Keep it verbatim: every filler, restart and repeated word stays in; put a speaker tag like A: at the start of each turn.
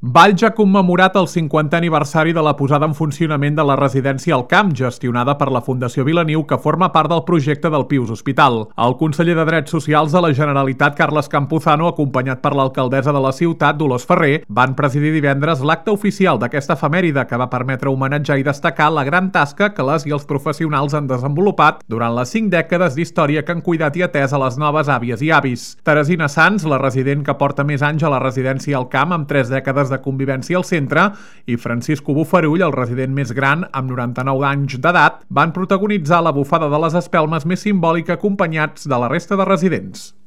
A: Valls ha commemorat el cinquantè aniversari de la posada en funcionament de la residència al Camp, gestionada per la Fundació Vilaniu, que forma part del projecte del Pius Hospital. El conseller de Drets Socials de la Generalitat, Carles Campuzano, acompanyat per l'alcaldessa de la ciutat, Dolors Ferrer, van presidir divendres l'acte oficial d'aquesta efemèride que va permetre homenatjar i destacar la gran tasca que les i els professionals han desenvolupat durant les cinc dècades d'història que han cuidat i atès a les noves àvies i avis. Teresina Sans, la resident que porta més anys a la residència al Camp, amb tres dècades de convivència al centre, i Francisco Bufarull, el resident més gran, amb noranta-nou anys d'edat, van protagonitzar la bufada de les espelmes més simbòlica acompanyats de la resta de residents.